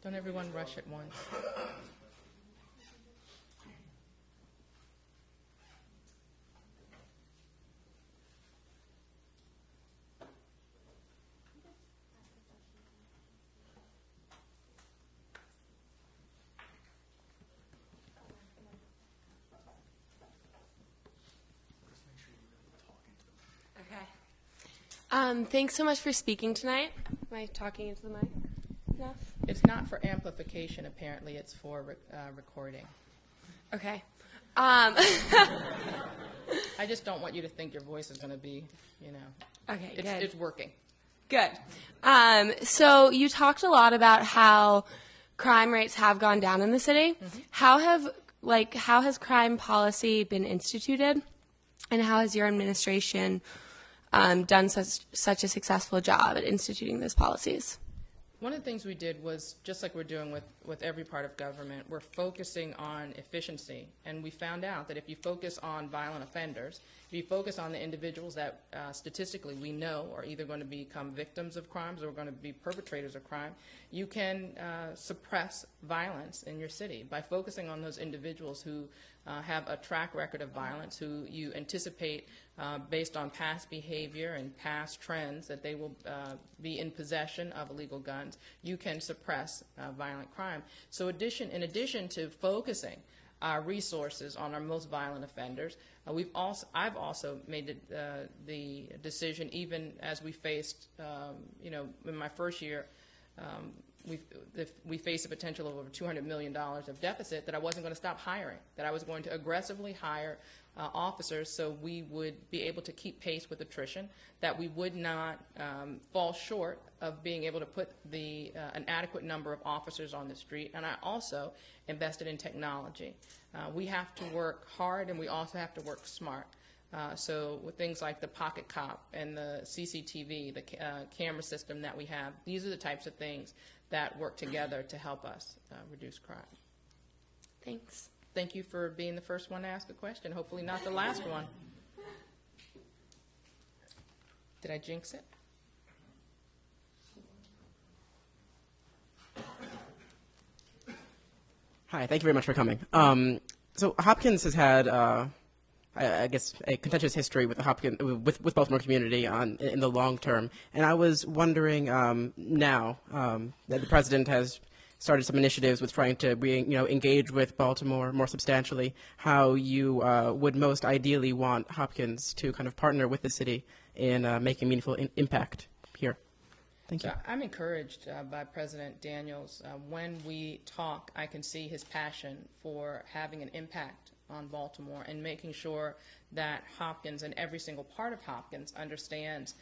Don't everyone rush at once. Thanks so much for speaking tonight. Am I talking into the mic enough? It's not for amplification, apparently. It's for recording. Okay. I just don't want you to think your voice is going to be, Okay, good. it's working. Good. So you talked a lot about how crime rates have gone down in the city. Mm-hmm. How has crime policy been instituted, and how has your administration done such a successful job at instituting those policies? One of the things we did was, just like we're doing with every part of government, we're focusing on efficiency. And we found out that if you focus on violent offenders, if you focus on the individuals that statistically we know are either going to become victims of crimes or are going to be perpetrators of crime, you can suppress violence in your city by focusing on those individuals who have a track record of violence, who you anticipate based on past behavior and past trends that they will be in possession of illegal guns. You can suppress violent crime. So in addition to focusing our resources on our most violent offenders, I've also made the decision, even as we faced, in my first year, we faced a potential of over $200 million of deficit, that I wasn't going to stop hiring, that I was going to aggressively hire officers so we would be able to keep pace with attrition, that we would not fall short of being able to put an adequate number of officers on the street. And I also invested in technology. We have to work hard, and we also have to work smart. So with things like the Pocket Cop and the CCTV, the camera system that we have, these are the types of things that work together to help us reduce crime. Thanks. Thank you for being the first one to ask a question. Hopefully not the last one. Did I jinx it? Hi, thank you very much for coming. So Hopkins has had, I guess, a contentious history with the with Baltimore community in the long term, and I was wondering now that the president has started some initiatives with trying to engage with Baltimore more substantially, how you would most ideally want Hopkins to kind of partner with the city in making meaningful impact here. Thank you. So I'm encouraged by President Daniels. When we talk, I can see his passion for having an impact on Baltimore and making sure that Hopkins and every single part of Hopkins understands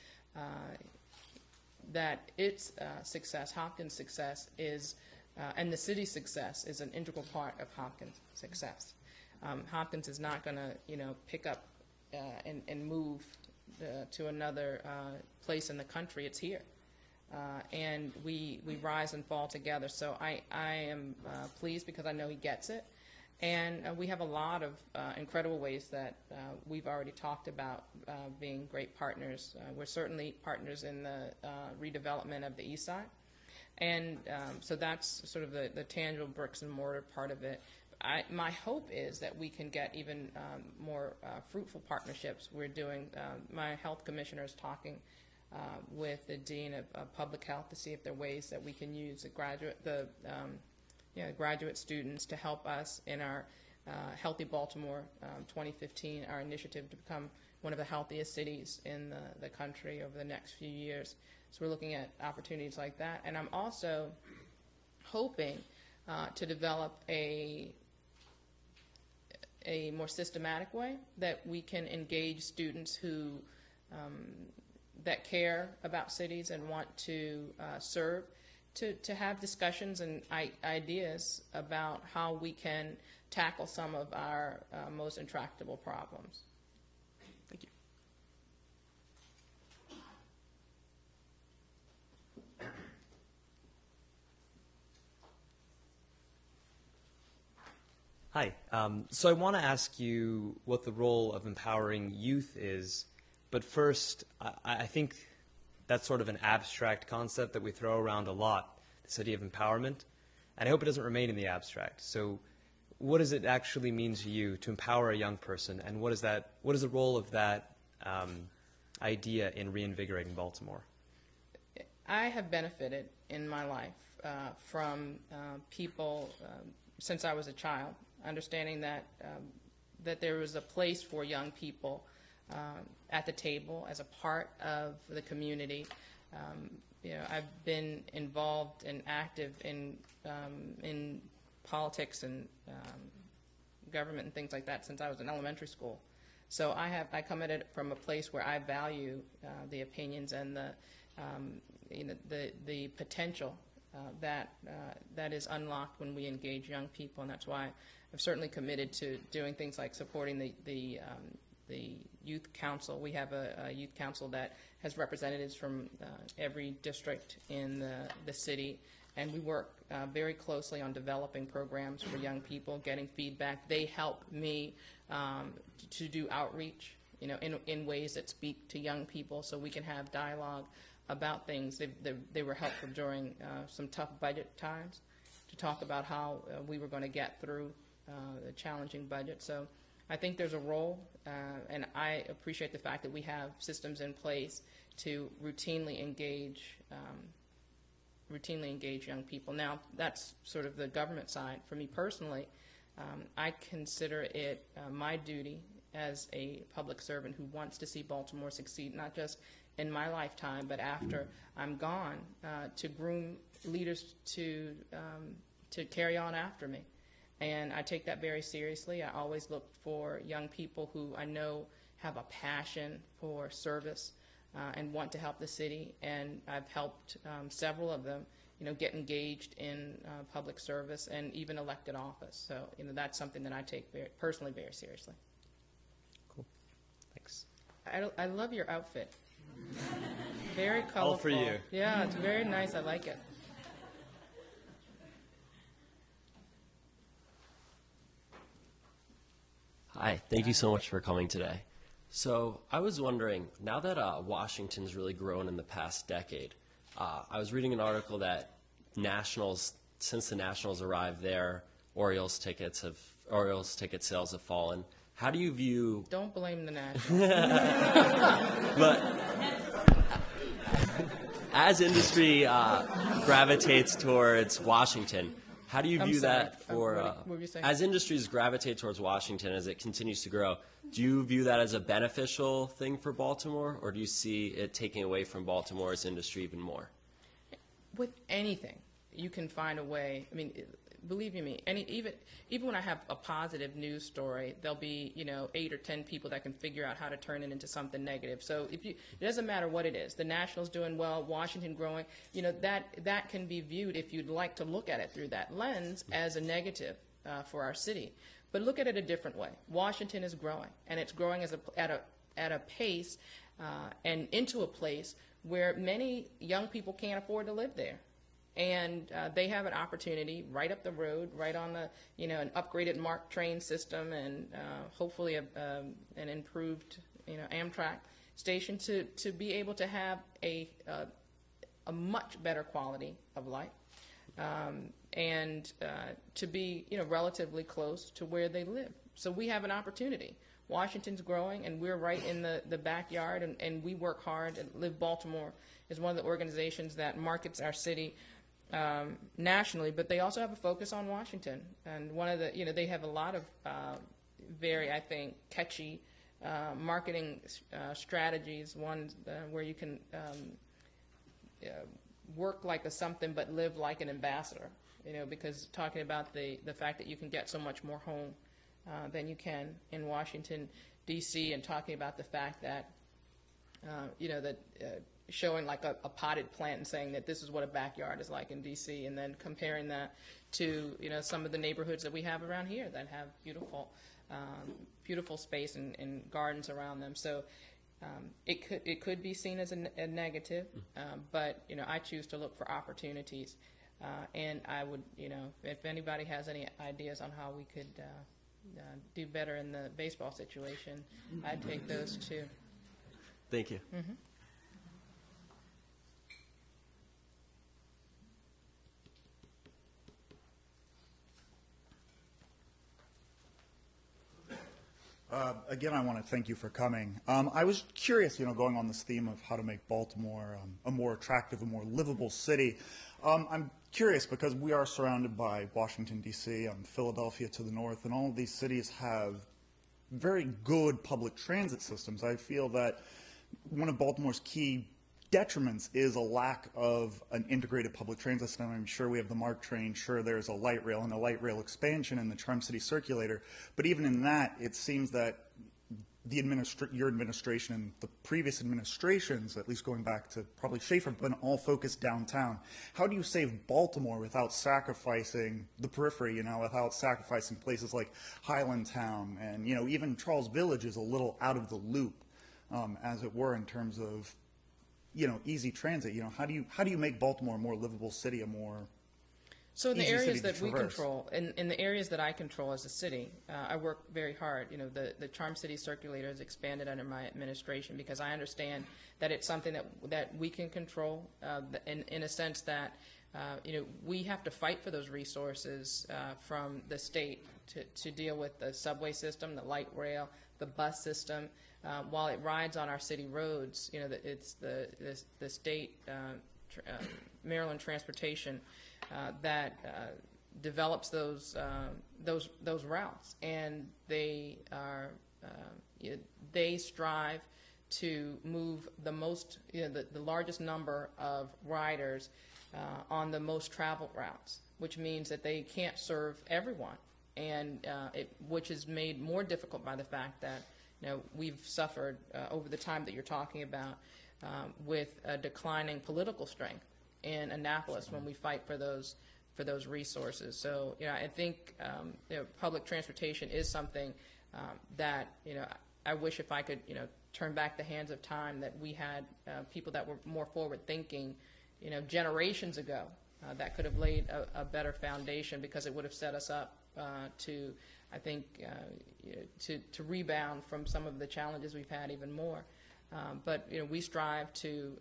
that its success, Hopkins' success, is and the city's success is an integral part of Hopkins' success. Hopkins is not going to, pick up and move to another place in the country. It's here. And we rise and fall together. So I am pleased because I know he gets it. And we have a lot of incredible ways that we've already talked about being great partners. We're certainly partners in the redevelopment of the East Side. And so that's sort of the tangible bricks and mortar part of it. My hope is that we can get even more fruitful partnerships. We're doing, my health commissioner is talking with the dean of public health to see if there are ways that we can use graduate students to help us in our Healthy Baltimore 2015, our initiative to become one of the healthiest cities in the country over the next few years. So we're looking at opportunities like that. And I'm also hoping to develop a more systematic way that we can engage students who that care about cities and want to serve, to have discussions and ideas about how we can tackle some of our most intractable problems. Thank you. Hi. So I want to ask you what the role of empowering youth is. But first, I think that's sort of an abstract concept that we throw around a lot, this idea of empowerment. and I hope it doesn't remain in the abstract. So what does it actually mean to you to empower a young person, and what is the role of that idea in reinvigorating Baltimore? I have benefited in my life from people since I was a child, understanding that that there was a place for young people at the table as a part of the community. I've been involved and active in politics and government and things like that since I was in elementary school. So I come at it from a place where I value the opinions and the potential that is unlocked when we engage young people, and that's why I've certainly committed to doing things like supporting the youth council. We have a youth council that has representatives from every district in the city, and we work very closely on developing programs for young people, getting feedback. They help me to do outreach, in ways that speak to young people, so we can have dialogue about things. They were helpful during some tough budget times to talk about how we were going to get through the challenging budget. So I think there's a role, and I appreciate the fact that we have systems in place to routinely engage young people. Now, that's sort of the government side. For me personally, I consider it my duty as a public servant who wants to see Baltimore succeed, not just in my lifetime, but after I'm gone, to groom leaders to carry on after me. And I take that very seriously. I always look for young people who I know have a passion for service and want to help the city. And I've helped several of them, get engaged in public service and even elected office. So, that's something that I take personally very seriously. Cool. Thanks. I love your outfit. Very colorful. All for you. Yeah, it's very nice. I like it. Hi, thank you so much for coming today. So I was wondering, now that Washington's really grown in the past decade, I was reading an article that since the Nationals arrived there, Orioles ticket sales have fallen. How do you view... Don't blame the Nationals. But as industry gravitates towards Washington, how do you view that for, what were you saying? as industries gravitate towards Washington, as it continues to grow, do you view that as a beneficial thing for Baltimore, or do you see it taking away from Baltimore's industry even more? With anything, you can find a way. I mean, believe you me, even when I have a positive news story, there'll be 8 or 10 people that can figure out how to turn it into something negative. So it doesn't matter what it is. The Nationals doing well, Washington growing. That can be viewed, if you'd like to look at it through that lens, as a negative for our city. But look at it a different way. Washington is growing, and it's growing at a pace and into a place where many young people can't afford to live there. And they have an opportunity right up the road, right on the, an upgraded MARC train system and hopefully an improved, Amtrak station to be able to have a much better quality of life and to be, relatively close to where they live. So we have an opportunity. Washington's growing, and we're right in the backyard, and we work hard. And Live Baltimore is one of the organizations that markets our city nationally, but they also have a focus on Washington. And one of the, they have a lot of very, I think, catchy marketing strategies. One where you can work like a something but live like an ambassador, because talking about the fact that you can get so much more home than you can in Washington, D.C., and talking about the fact that, showing like a potted plant and saying that this is what a backyard is like in D.C., and then comparing that to, some of the neighborhoods that we have around here that have beautiful space and gardens around them. So it could be seen as a negative, but, I choose to look for opportunities. And I would, if anybody has any ideas on how we could do better in the baseball situation, I'd take those too. Thank you. Mm-hmm. Again, I want to thank you for coming. I was curious, going on this theme of how to make Baltimore a more attractive, a more livable city. I'm curious because we are surrounded by Washington, D.C., Philadelphia to the north, and all of these cities have very good public transit systems. I feel that one of Baltimore's key detriments is a lack of an integrated public transit system. I'm sure we have the MARC train, sure there's a light rail and a light rail expansion in the Charm City Circulator, but even in that, it seems that your administration and the previous administrations, at least going back to probably Schaefer, have been all focused downtown. How do you save Baltimore without sacrificing the periphery, without sacrificing places like Highlandtown, and, even Charles Village is a little out of the loop, as it were, in terms of easy transit. How do you make Baltimore a more livable city, a more So in the easy areas city to that we traverse? control, in the areas that I control as a city, I work very hard. The Charm City Circulator has expanded under my administration because I understand that it's something that we can control in a sense that we have to fight for those resources from the state to deal with the subway system, the light rail, the bus system. While it rides on our city roads, it's the state Maryland Transportation that develops those routes, and they strive to move the most, the largest number of riders on the most traveled routes, which means that they can't serve everyone, and which is made more difficult by the fact that we've suffered over the time that you're talking about with a declining political strength in Annapolis when we fight for those resources. So I think public transportation is something that I wish if I could turn back the hands of time that we had people that were more forward thinking generations ago that could have laid a better foundation, because it would have set us up to, I think, to rebound from some of the challenges we've had even more. But we strive to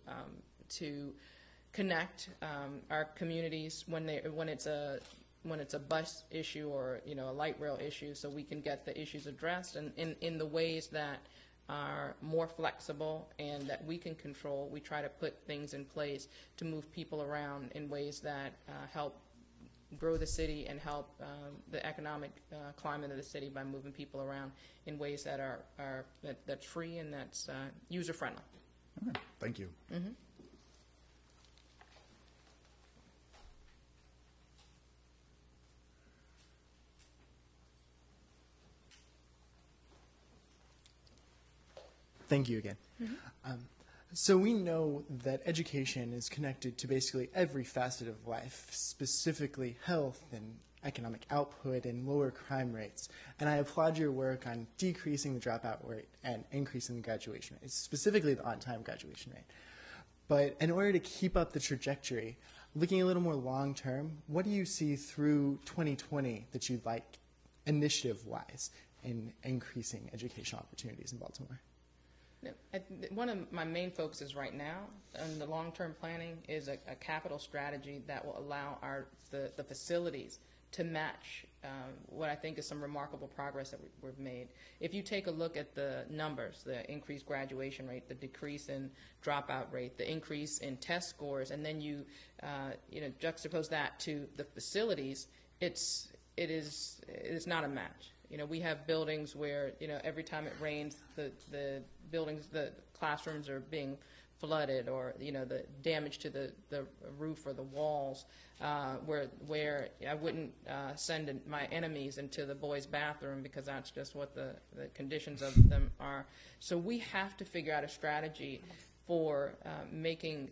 connect our communities when it's a bus issue or a light rail issue, so we can get the issues addressed and in the ways that are more flexible and that we can control. We try to put things in place to move people around in ways that help grow the city and help the economic climate of the city by moving people around in ways that that's free and that's user friendly. Okay, thank you. Mm-hmm. Thank you again. So we know that education is connected to basically every facet of life, specifically health and economic output and lower crime rates. And I applaud your work on decreasing the dropout rate and increasing the graduation rate, specifically the on-time graduation rate. But in order to keep up the trajectory, looking a little more long-term, what do you see through 2020 that you'd like, initiative-wise, in increasing educational opportunities in Baltimore? One of my main focuses right now in the long-term planning is a capital strategy that will allow the facilities to match what I think is some remarkable progress that we've made. If you take a look at the numbers, the increased graduation rate, the decrease in dropout rate, the increase in test scores, and then you juxtapose that to the facilities, it is not a match. We have buildings where every time it rains, the classrooms are being flooded, or the damage to the roof or the walls, where I wouldn't send my enemies into the boys' bathroom because that's just what the conditions of them are. So we have to figure out a strategy for making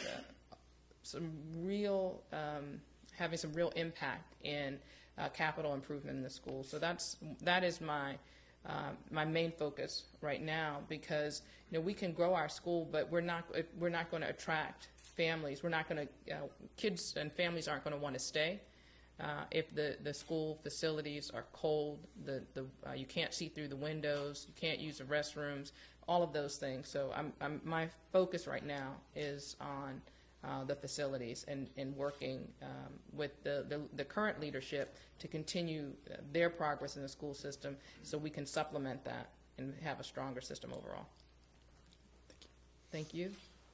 some real having some real impact in capital improvement in the school. So that is my main focus right now, because we can grow our school, but we're not going to attract families. We're not going to kids and families aren't going to want to stay if the school facilities are cold. You can't see through the windows. You can't use the restrooms. All of those things. So my focus right now is on the facilities and working with the current leadership to continue their progress in the school system so we can supplement that and have a stronger system overall. Thank you.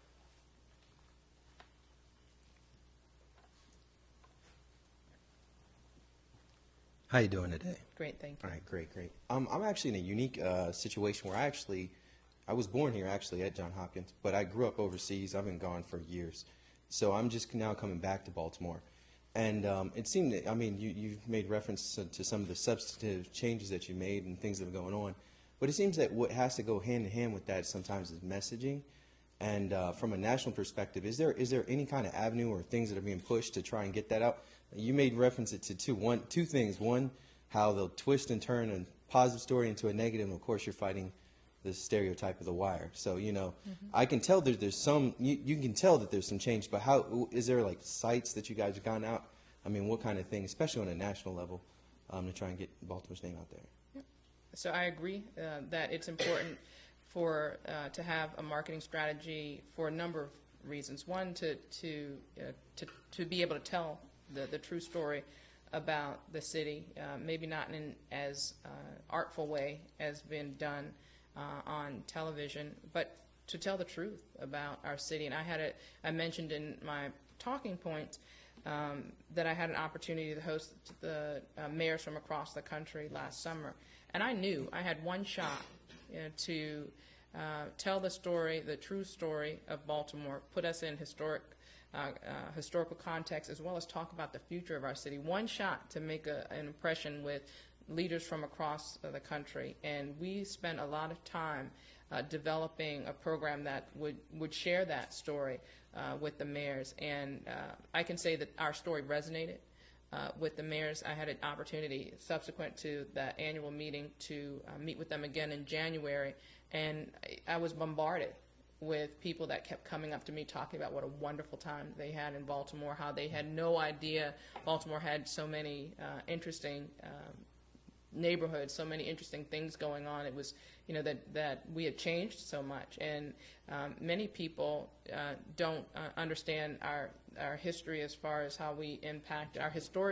How you doing today? Great, thank you. All right, great, great. I'm actually in a unique situation where I was born here actually at Johns Hopkins, but I grew up overseas. I've been gone for years. So I'm just now coming back to Baltimore. And it seemed that, I mean, you've made reference to some of the substantive changes that you made and things that are going on. But it seems that what has to go hand in hand with that sometimes is messaging. And from a national perspective, is there any kind of avenue or things that are being pushed to try and get that out? You made reference to two things. One, how they'll twist and turn a positive story into a negative. And of course, you're fighting the stereotype of The Wire. So, you know, I can tell there's some, you can tell that there's some change, but how, is there like sites that you guys have gone out? I mean, what kind of thing, especially on a national level, to try and get Baltimore's name out there? So I agree that it's important to have a marketing strategy for a number of reasons. One, to be able to tell the true story about the city, maybe not in an as artful way as been done on television, but to tell the truth about our city. And I mentioned in my talking points that I had an opportunity to host the mayors from across the country last summer. And I knew I had one shot to tell the story, the true story of Baltimore, put us in historical context, as well as talk about the future of our city. One shot to make an impression with leaders from across the country. And we spent a lot of time developing a program that would share that story with the mayors. And I can say that our story resonated with the mayors. I had an opportunity subsequent to that annual meeting to meet with them again in January, and I was bombarded with people that kept coming up to me talking about what a wonderful time they had in Baltimore, how they had no idea Baltimore had so many interesting neighborhoods, so many interesting things going on. It was, you know, that we had changed so much, and many people don't understand our history as far as how we impact our historic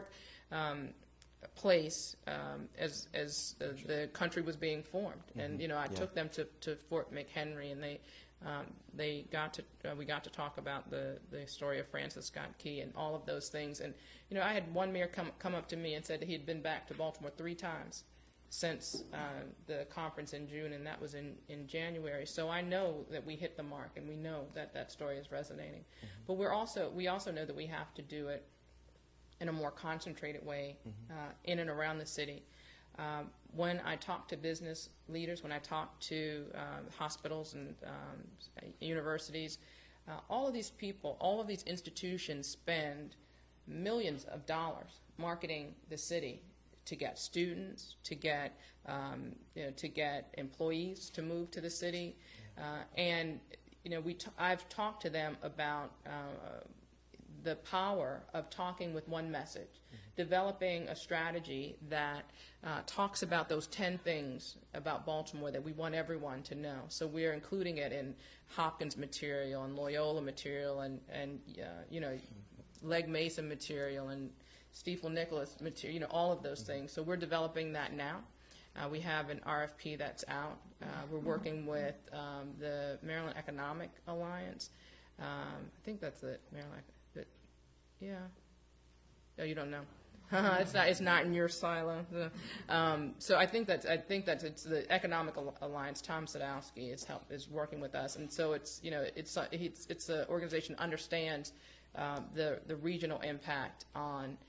place as the country was being formed. And you know, I took them to Fort McHenry, and we got to talk about the story of Francis Scott Key and all of those things. And you know, I had one mayor come up to me and said that he had been back to Baltimore 3 times since the conference in June, and that was in January. So I know that we hit the mark, and we know that story is resonating. But we also know that we have to do it in a more concentrated way in and around the city. When I talk to business leaders, when I talk to hospitals and universities, all of these people, all of these institutions spend millions of dollars marketing the city to get students, to get employees to move to the city, and you know, I've talked to them about the power of talking with one message, developing a strategy that talks about those 10 things about Baltimore that we want everyone to know. So we're including it in Hopkins material and Loyola material and you know, Legg Mason material and Stiefel Nicholas material, you know, all of those things. So we're developing that now. We have an RFP that's out. We're working with the Maryland Economic Alliance. I think that's it, Maryland. Yeah. Oh, you don't know. It's not in your silo. So I think that it's the Economic Alliance. Tom Sadowski is working with us, and so it's, you know, it's an organization that understands the regional impact on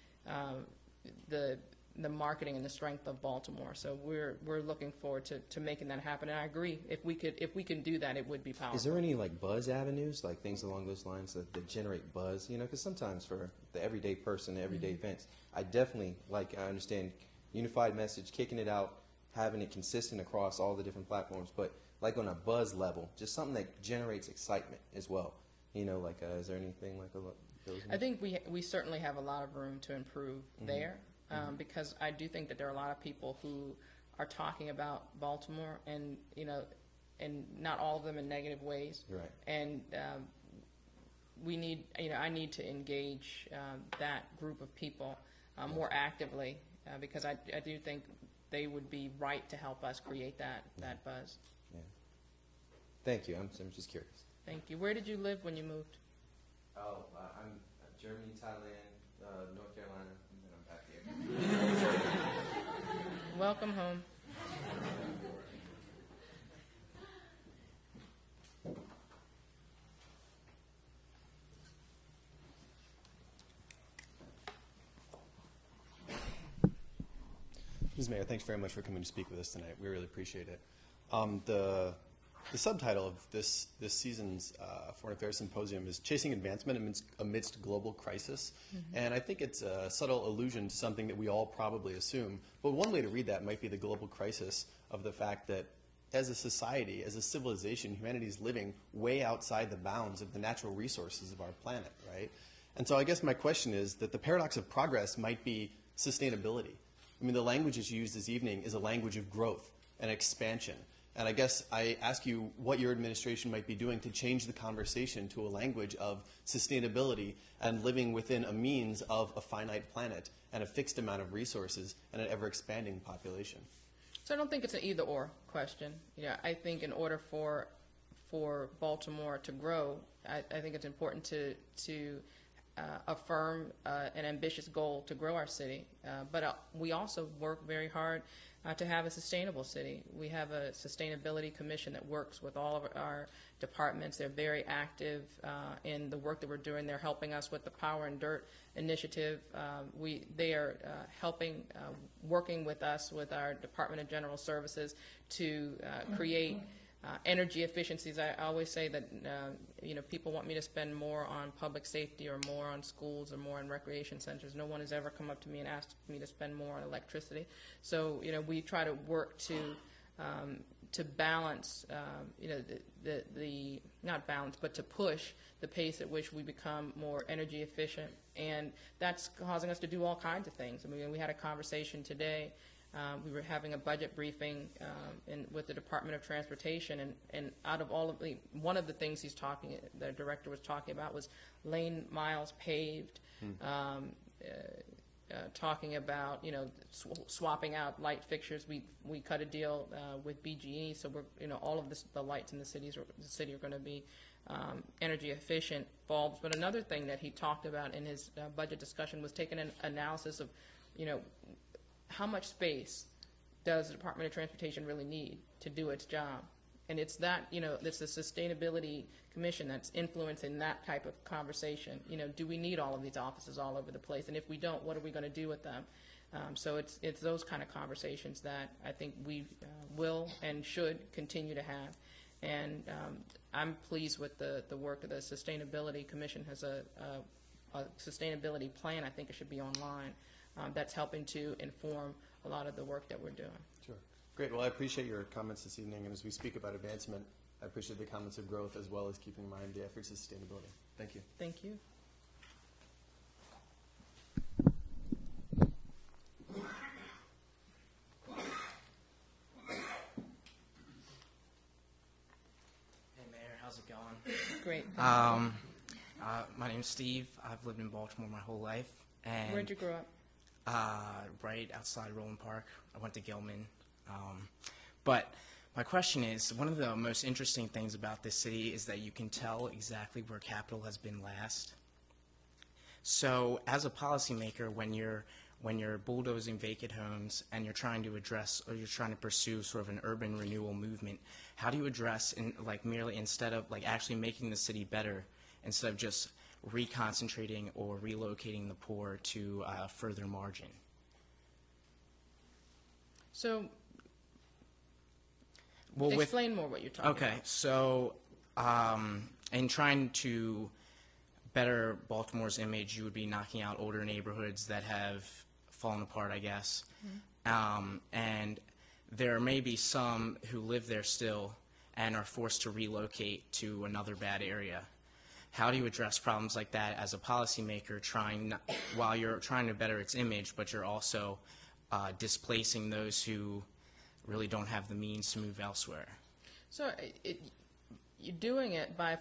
the marketing and the strength of Baltimore. So we're looking forward to making that happen. And I agree, if we can do that, it would be powerful. Is there any like buzz avenues, like things along those lines that generate buzz? You know, because sometimes for the everyday person, the everyday events, I definitely I understand unified message, kicking it out, having it consistent across all the different platforms, but like on a buzz level, just something that generates excitement as well. You know, like is there anything like those? I think we certainly have a lot of room to improve there. Because I do think that there are a lot of people who are talking about Baltimore, and you know, and not all of them in negative ways. Right. And we need, I need to engage that group of people more actively because I do think they would be right to help us create that buzz. Yeah. Thank you. I'm just curious. Thank you. Where did you live when you moved? Oh, I'm Germany, Thailand, North Carolina, and then I'm back here. Welcome home. Ms. Mayor, thanks very much for coming to speak with us tonight. We really appreciate it. The subtitle of this season's Foreign Affairs Symposium is Chasing Advancement Amidst Global Crisis. And I think it's a subtle allusion to something that we all probably assume. But one way to read that might be the global crisis of the fact that as a society, as a civilization, humanity is living way outside the bounds of the natural resources of our planet, right? And so I guess my question is that the paradox of progress might be sustainability. I mean, the language that's used this evening is a language of growth and expansion. And I guess I ask you what your administration might be doing to change the conversation to a language of sustainability and living within a means of a finite planet and a fixed amount of resources and an ever-expanding population. So I don't think it's an either-or question. I think in order for Baltimore to grow, I think it's important to affirm an ambitious goal to grow our city. But we also work very hard to have a sustainable city. We have a sustainability commission that works with all of our departments. They're very active in the work that we're doing. They're helping us with the Power and Dirt initiative. They are helping, working with us, with our Department of General Services to create energy efficiencies. I always say that people want me to spend more on public safety or more on schools or more on recreation centers. No one has ever come up to me and asked me to spend more on electricity. So we try to work to balance the not balance, but to push the pace at which we become more energy efficient, and that's causing us to do all kinds of things. I mean, we had a conversation today. We were having a budget briefing with the Department of Transportation, and out of all of one of the things the director was talking about was lane miles paved, talking about swapping out light fixtures. We cut a deal with BGE, so we're all of the lights in the city are going to be energy efficient bulbs. But another thing that he talked about in his budget discussion was taking an analysis of how much space does the Department of Transportation really need to do its job? And it's that, it's the Sustainability Commission that's influencing that type of conversation. Do we need all of these offices all over the place? And if we don't, what are we going to do with them? So it's those kind of conversations that I think we will and should continue to have. And I'm pleased with the work of the Sustainability Commission. Has a sustainability plan. I think it should be online. That's helping to inform a lot of the work that we're doing. Sure. Great. Well, I appreciate your comments this evening. And as we speak about advancement, I appreciate the comments of growth as well as keeping in mind the efforts of sustainability. Thank you. Thank you. Hey, Mayor. How's it going? Great. My name's Steve. I've lived in Baltimore my whole life. And Where'd you grow up? Right outside Roland Park. I went to Gilman. But my question is, one of the most interesting things about this city is that you can tell exactly where capital has been last. So as a policymaker, when you're bulldozing vacant homes and you're trying to address or you're trying to pursue sort of an urban renewal movement, how do you address merely instead of actually making the city better, instead of just reconcentrating or relocating the poor to a further margin? So explain more what you're talking about. Okay, so in trying to better Baltimore's image, you would be knocking out older neighborhoods that have fallen apart, I guess. And there may be some who live there still and are forced to relocate to another bad area. How do you address problems like that as a policymaker, while you're trying to better its image, but you're also displacing those who really don't have the means to move elsewhere? So you're doing it by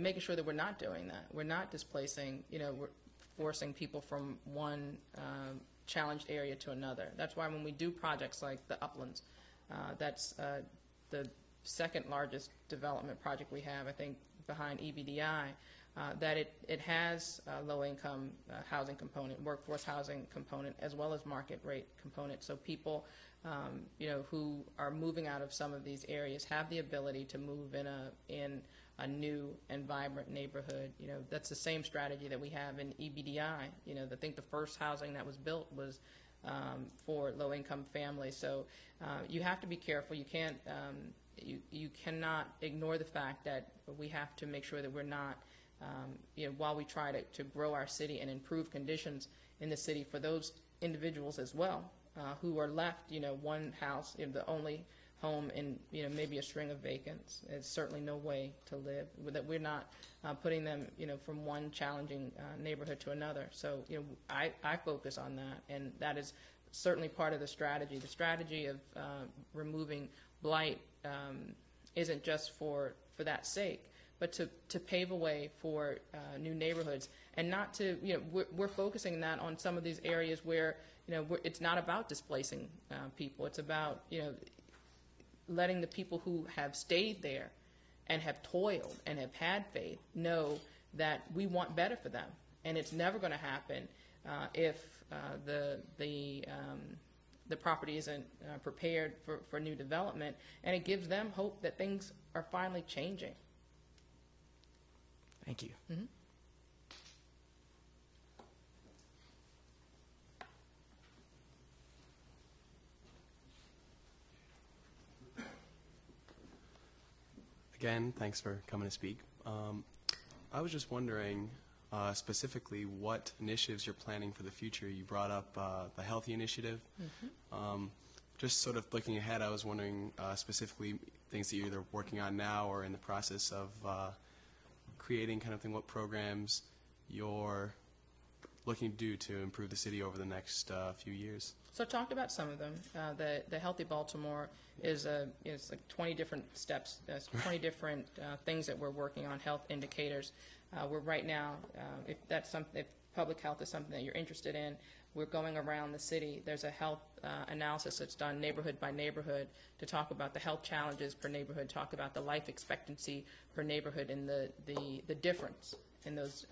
making sure that we're not doing that. We're not displacing, we're forcing people from one challenged area to another. That's why when we do projects like the Uplands, that's the second largest development project we have, I think, behind EBDI, that it has a low-income housing component, workforce housing component, as well as market rate component. So people, who are moving out of some of these areas have the ability to move in a new and vibrant neighborhood. That's the same strategy that we have in EBDI. I think the first housing that was built was for low-income families. So you have to be careful. You can't. You cannot ignore the fact that we have to make sure that we're not, while we try to grow our city and improve conditions in the city for those individuals as well, who are left, one house, the only home in, maybe a string of vacants. It's certainly no way to live, that we're not putting them, from one challenging neighborhood to another. So, I focus on that, and that is certainly part of the strategy. The strategy of removing blight isn't just for that sake, but to pave a way for new neighborhoods, and not to, we're focusing that on some of these areas where, it's not about displacing people. It's about, letting the people who have stayed there and have toiled and have had faith know that we want better for them. And it's never going to happen if the property isn't prepared for new development, and it gives them hope that things are finally changing. Thank you. Mm-hmm. Again, thanks for coming to speak. I was just wondering specifically what initiatives you're planning for the future. You brought up the Healthy Initiative. Mm-hmm. Just sort of looking ahead, I was wondering specifically things that you're either working on now or in the process of creating, kind of thing, what programs you're looking to do to improve the city over the next few years. So I talked about some of them. The Healthy Baltimore is like 20 different steps, 20 different things that we're working on, health indicators. We're right now, if public health is something that you're interested in, we're going around the city. There's a health analysis that's done neighborhood by neighborhood to talk about the health challenges per neighborhood, talk about the life expectancy per neighborhood, and the difference in those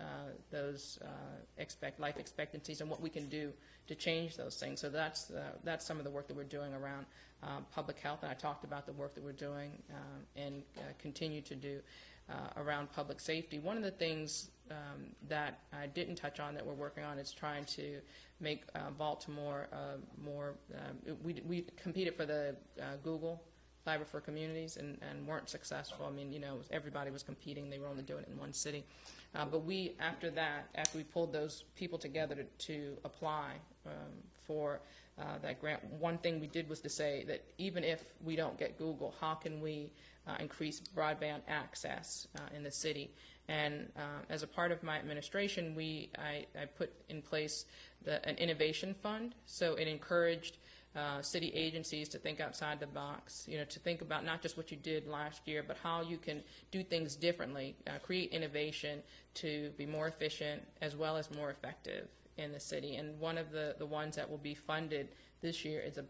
life expectancies and what we can do to change those things. So that's some of the work that we're doing around public health, and I talked about the work that we're doing and continue to do around public safety. One of the things that I didn't touch on that we're working on is trying to make Baltimore more. We competed for the Google Fiber for Communities and weren't successful. I mean, everybody was competing. They were only doing it in one city. But after we pulled those people together to apply for that grant, one thing we did was to say that even if we don't get Google, how can we increase broadband access in the city? And as a part of my administration, I put in place an innovation fund. So it encouraged city agencies to think outside the box, to think about not just what you did last year, but how you can do things differently, create innovation to be more efficient as well as more effective in the city. And one of the ones that will be funded this year is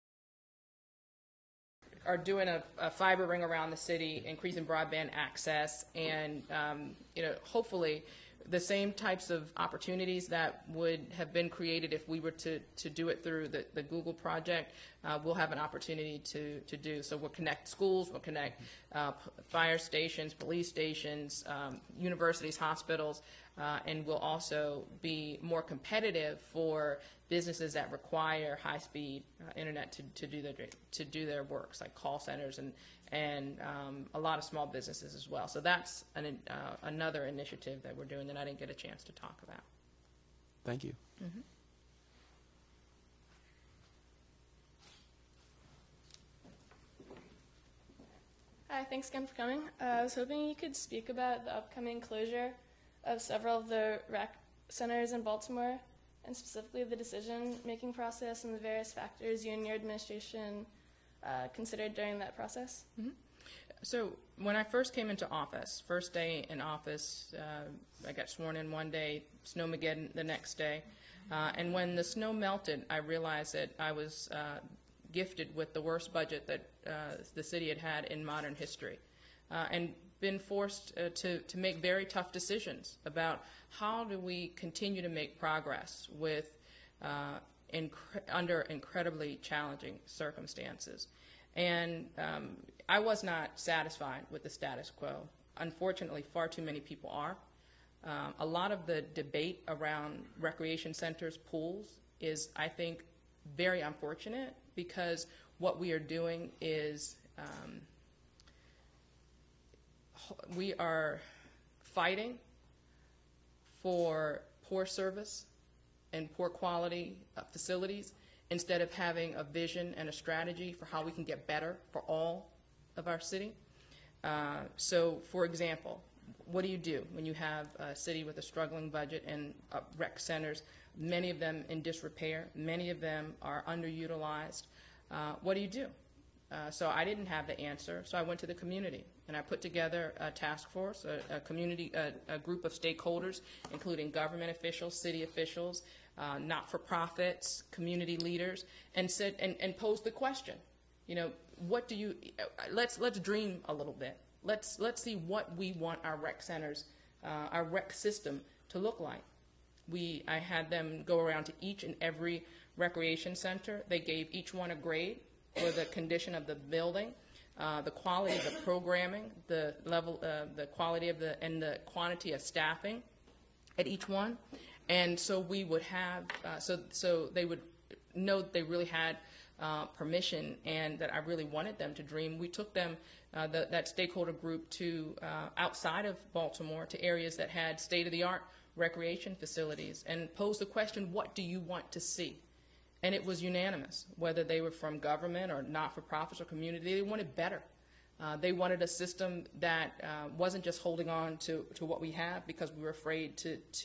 are doing a fiber ring around the city, increasing broadband access, and hopefully the same types of opportunities that would have been created if we were to do it through the Google project, we'll have an opportunity to do. So we'll connect schools, we'll connect fire stations, police stations, universities, hospitals, and we'll also be more competitive for businesses that require high-speed internet to do their works, like call centers and a lot of small businesses as well. So that's another initiative that we're doing that I didn't get a chance to talk about. Thank you. Mm-hmm. Hi, thanks again for coming. I was hoping you could speak about the upcoming closure of several of the rec centers in Baltimore, and specifically the decision-making process and the various factors you and your administration considered during that process. Mm-hmm. So when I first came into office, first day in office, I got sworn in one day, snowmageddon the next day. And when the snow melted, I realized that I was gifted with the worst budget that the city had had in modern history, and been forced to make very tough decisions about how do we continue to make progress with under incredibly challenging circumstances. And I was not satisfied with the status quo. Unfortunately, far too many people are. A lot of the debate around recreation centers, pools, is, I think, very unfortunate, because what we are doing is we are fighting for poor service and poor quality facilities instead of having a vision and a strategy for how we can get better for all of our city. So, for example, what do you do when you have a city with a struggling budget and rec centers, many of them in disrepair, many of them are underutilized? What do you do? So I didn't have the answer, so I went to the community, and I put together a task force, a group of stakeholders, including government officials, city officials, not-for-profits, community leaders, and said, and posed the question, you know, what do you, let's dream a little bit. Let's see what we want our rec centers, our rec system to look like. I had them go around to each and every recreation center. They gave each one a grade for the condition of the building, the quality of the programming, the level, the quality of and the quantity of staffing at each one. And so we would have, so they would know that they really had permission and that I really wanted them to dream. We took them, that stakeholder group, to outside of Baltimore, to areas that had state-of-the-art recreation facilities, and posed the question, what do you want to see? And it was unanimous, whether they were from government or not-for-profits or community. They wanted better. They wanted a system that wasn't just holding on to what we have because we were afraid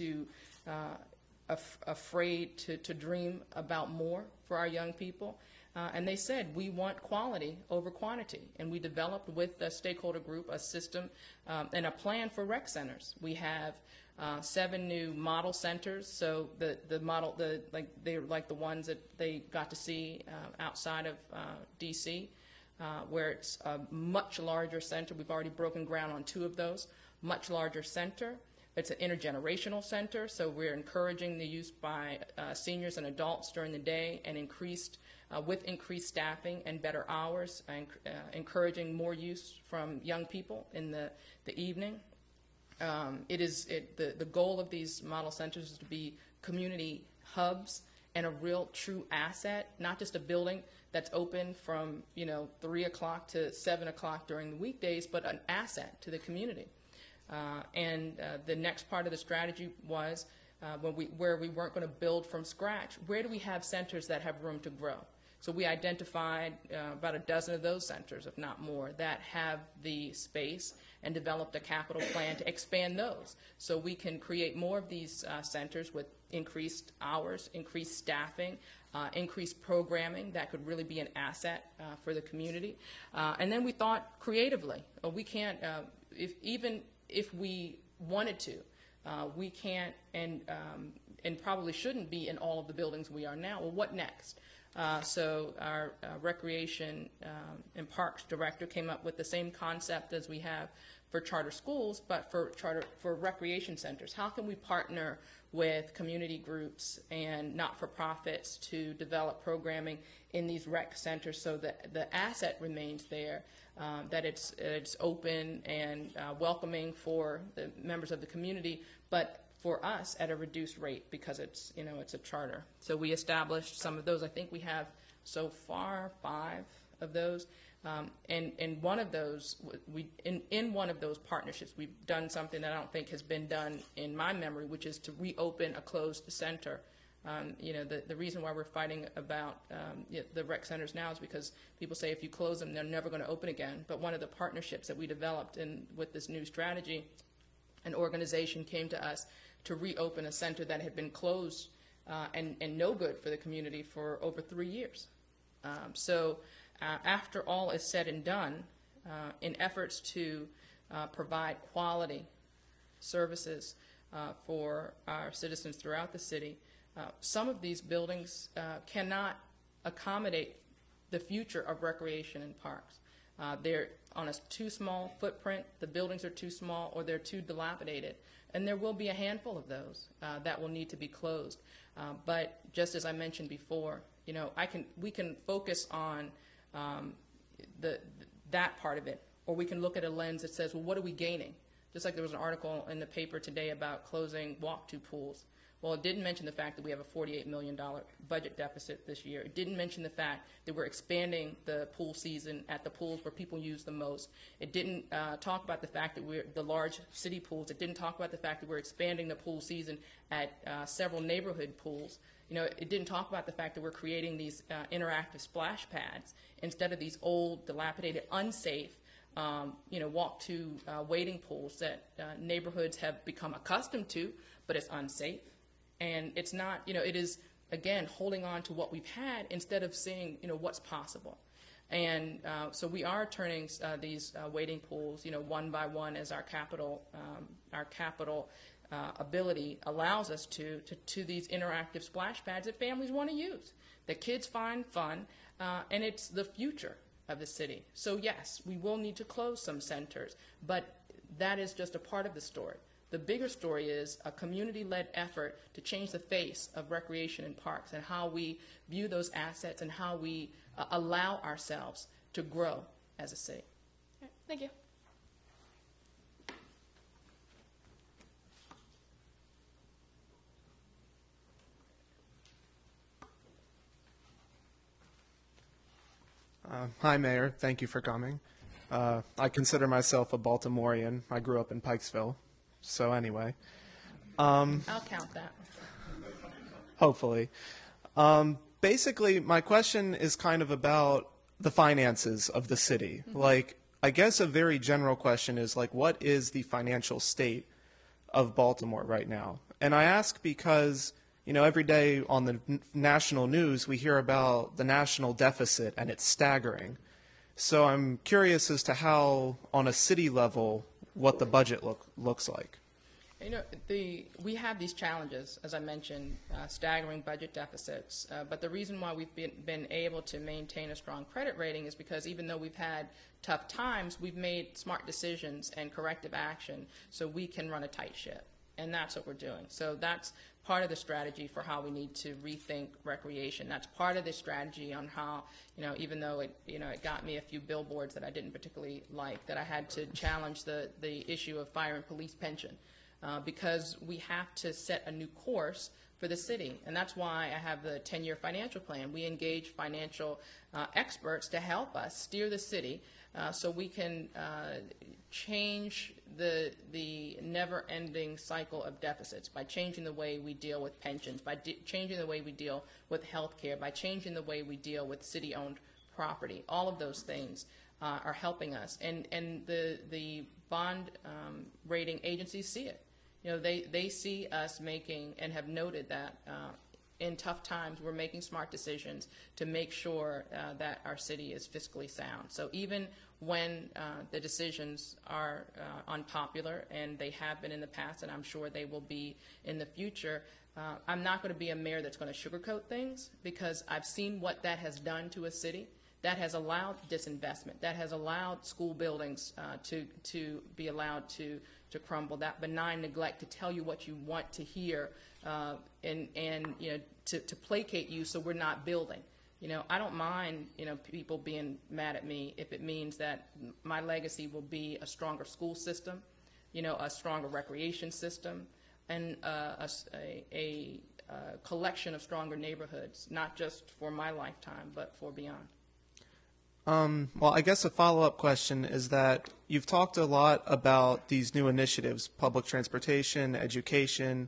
to dream about more for our young people. And they said, we want quality over quantity. And we developed with the stakeholder group a system and a plan for rec centers. We have 7 new model centers. So the model, they're like the ones that they got to see outside of DC, where it's a much larger center. We've already broken ground on 2 of those. Much larger center. It's an intergenerational center, so we're encouraging the use by seniors and adults during the day, and with increased staffing and better hours, and encouraging more use from young people in the evening. The goal of these model centers is to be community hubs and a real true asset, not just a building that's open from 3 o'clock to 7 o'clock during the weekdays, but an asset to the community. The next part of the strategy was where we weren't going to build from scratch. Where do we have centers that have room to grow? So we identified about a dozen of those centers, if not more, that have the space, and developed a capital plan to expand those. So we can create more of these centers with increased hours, increased staffing, increased programming that could really be an asset for the community. And then we thought creatively. We can't, even if we wanted to, we can't and probably shouldn't be in all of the buildings we are now. Well, what next? So our Recreation and Parks Director came up with the same concept as we have for charter schools, but for recreation centers. How can we partner with community groups and not-for-profits to develop programming in these rec centers so that the asset remains there, that it's open and welcoming for the members of the community, but for us at a reduced rate because it's a charter. So we established some of those. I think we have so far 5 of those. And one of those, in one of those partnerships, we've done something that I don't think has been done in my memory, which is to reopen a closed center. The reason why we're fighting about the rec centers now is because people say if you close them, they're never going to open again. But one of the partnerships that we developed with this new strategy, an organization came to us to reopen a center that had been closed and no good for the community for over 3 years. After all is said and done, in efforts to provide quality services for our citizens throughout the city, some of these buildings cannot accommodate the future of recreation and parks. They're on a too small footprint, the buildings are too small, or they're too dilapidated. And there will be a handful of those that will need to be closed. But just as I mentioned before, you know, we can focus on that part of it, or we can look at a lens that says, well, what are we gaining? Just like there was an article in the paper today about closing walk-to pools. Well, it didn't mention the fact that we have a $48 million budget deficit this year. It didn't mention the fact that we're expanding the pool season at the pools where people use the most. It didn't talk about the fact that we're the large city pools. It didn't talk about the fact that we're expanding the pool season at several neighborhood pools. You know, it didn't talk about the fact that we're creating these interactive splash pads instead of these old, dilapidated, unsafe, you know, walk-to wading pools that neighborhoods have become accustomed to, but it's unsafe. And it's not, you know, it is, again, holding on to what we've had instead of seeing, you know, what's possible. And so we are turning these wading pools, you know, one by one as our capital ability allows us to these interactive splash pads that families want to use, that kids find fun, and it's the future of the city. So yes, we will need to close some centers, but that is just a part of the story. The bigger story is a community-led effort to change the face of recreation and parks and how we view those assets and how we allow ourselves to grow as a city. All right, thank you. Hi, Mayor. Thank you for coming. I consider myself a Baltimorean. I grew up in Pikesville. So anyway. I'll count that. Hopefully. Basically, my question is kind of about the finances of the city. Like, I guess a very general question is, like, what is the financial state of Baltimore right now? And I ask because, you know, every day on the national news, we hear about the national deficit, and it's staggering. So I'm curious as to how, on a city level, what the budget looks like. You know, we have these challenges, as I mentioned, staggering budget deficits. But the reason why we've been able to maintain a strong credit rating is because even though we've had tough times, we've made smart decisions and corrective action so we can run a tight ship. And that's what we're doing. So that's part of the strategy for how we need to rethink recreation. That's part of the strategy on how, you know, even though it got me a few billboards that I didn't particularly like, that I had to challenge the issue of fire and police pension. Because we have to set a new course for the city. And that's why I have the 10-year financial plan. We engage financial experts to help us steer the city so we can change the never-ending cycle of deficits by changing the way we deal with pensions, by changing the way we deal with health care, by changing the way we deal with city-owned property. All of those things are helping us. And the bond rating agencies see it. You know, they see us making and have noted that in tough times we're making smart decisions to make sure that our city is fiscally sound. So even when the decisions are unpopular, and they have been in the past, and I'm sure they will be in the future, I'm not going to be a mayor that's going to sugarcoat things, because I've seen what that has done to a city. That has allowed disinvestment. That has allowed school buildings to be allowed to crumble. That benign neglect to tell you what you want to hear, and you know, to placate you so we're not building. You know, I don't mind, you know, people being mad at me if it means that my legacy will be a stronger school system, you know, a stronger recreation system, and a collection of stronger neighborhoods, not just for my lifetime, but for beyond. Well, I guess a follow-up question is that you've talked a lot about these new initiatives, public transportation, education,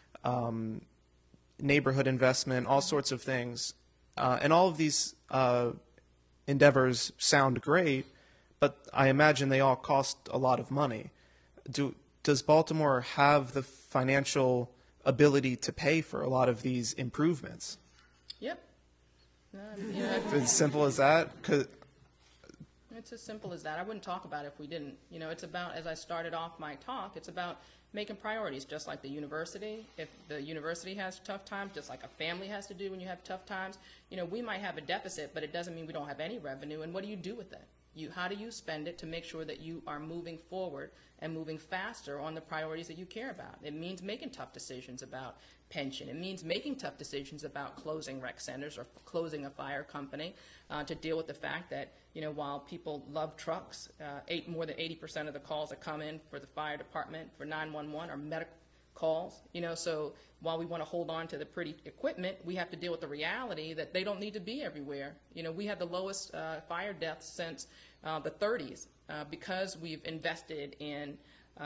neighborhood investment, all sorts of things. And all of these endeavors sound great, but I imagine they all cost a lot of money. Does Baltimore have the financial ability to pay for a lot of these improvements? Yep. You know, as simple as that? It's as simple as that. I wouldn't talk about it if we didn't. You know, it's about, as I started off my talk, it's about making priorities, just like the university. If the university has tough times, just like a family has to do when you have tough times, you know, we might have a deficit, but it doesn't mean we don't have any revenue. And what do you do with it? How do you spend it to make sure that you are moving forward and moving faster on the priorities that you care about? It means making tough decisions about pension. It means making tough decisions about closing rec centers or closing a fire company to deal with the fact that, you know, while people love trucks, more than 80% of the calls that come in for the fire department for 911 are medical calls. You know, so while we want to hold on to the pretty equipment, we have to deal with the reality that they don't need to be everywhere. You know, we have the lowest fire deaths since the 30s because we've invested in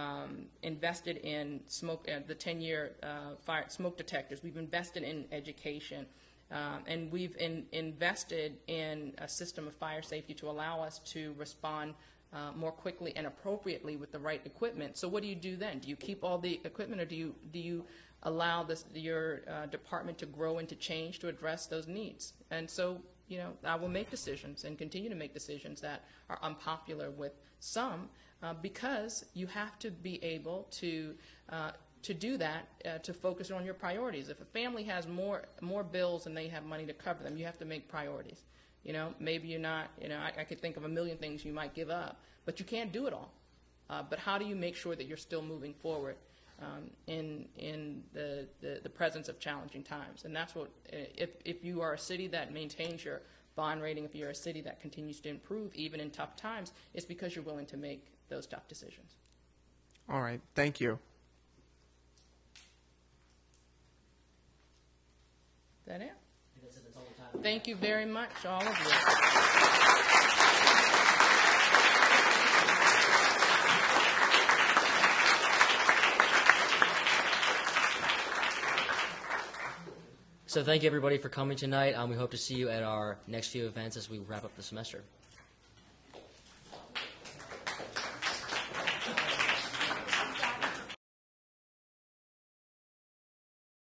smoke, the 10-year fire smoke detectors. We've invested in education, and we've invested in a system of fire safety to allow us to respond more quickly and appropriately with the right equipment. So what do you do then? Do you keep all the equipment, or do you allow your department to grow and to change to address those needs? And so, you know, I will make decisions and continue to make decisions that are unpopular with some, because you have to be able to do that, to focus on your priorities. If a family has more bills and they have money to cover them, you have to make priorities. You know, maybe you're not, you know, I could think of a million things you might give up, but you can't do it all. But how do you make sure that you're still moving forward in the presence of challenging times? And that's what, if you are a city that maintains your bond rating, if you're a city that continues to improve even in tough times, it's because you're willing to make those tough decisions. All right. Thank you. Is that it? Thank you very much, all of you. So thank you everybody for coming tonight. We hope to see you at our next few events as we wrap up the semester.